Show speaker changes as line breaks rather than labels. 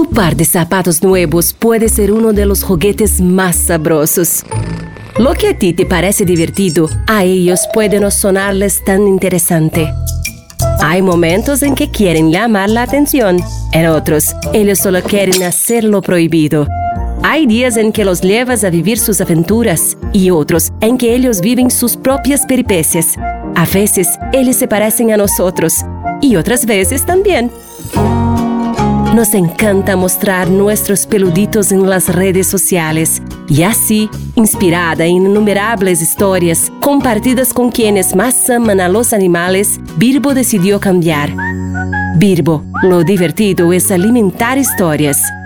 Tu par de zapatos nuevos puede ser uno de los juguetes más sabrosos. Lo que a ti te parece divertido, a ellos puede no sonarles tan interesante. Hay momentos en que quieren llamar la atención, en otros, ellos solo quieren hacer lo prohibido. Hay días en que los llevas a vivir sus aventuras y otros en que ellos viven sus propias peripecias. A veces, ellos se parecen a nosotros y otras veces también. Nos encanta mostrar nuestros peluditos en las redes sociales y así, inspirada en innumerables historias compartidas con quienes más aman a los animales, Birbo decidió cambiar. Birbo, lo divertido es alimentar historias.